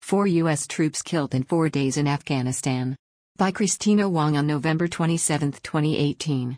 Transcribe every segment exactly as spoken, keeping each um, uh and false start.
Four U S troops killed in four days in Afghanistan. By Christina Wong on November twenty-seventh, twenty eighteen.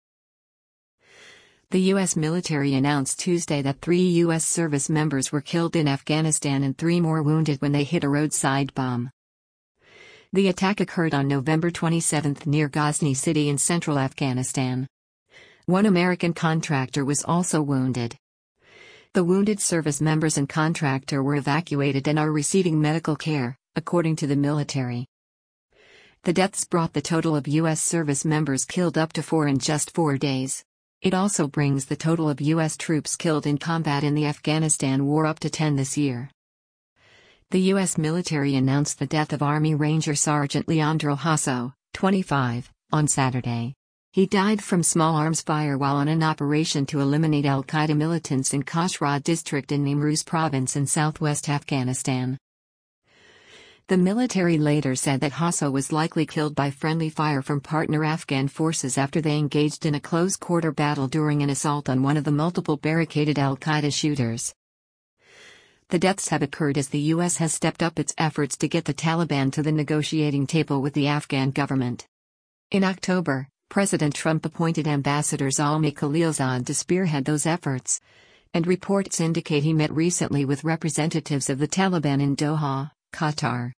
The U S military announced Tuesday that three U S service members were killed in Afghanistan and three more wounded when they hit a roadside bomb. The attack occurred on November twenty-seventh near Ghazni City in central Afghanistan. One American contractor was also wounded. The wounded service members and contractor were evacuated and are receiving medical care, according to the military. The deaths brought the total of U S service members killed up to four in just four days. It also brings the total of U S troops killed in combat in the Afghanistan war up to ten this year. The U S military announced the death of Army Ranger Sergeant Leandro Hasso, twenty-five, on Saturday. He died from small arms fire while on an operation to eliminate al-Qaeda militants in Kashrah district in Nimruz province in southwest Afghanistan. The military later said that Hasso was likely killed by friendly fire from partner Afghan forces after they engaged in a close-quarter battle during an assault on one of the multiple barricaded al-Qaeda shooters. The deaths have occurred as the U S has stepped up its efforts to get the Taliban to the negotiating table with the Afghan government. In October, President Trump appointed Ambassador Zalmay Khalilzad to spearhead those efforts, and reports indicate he met recently with representatives of the Taliban in Doha, Qatar.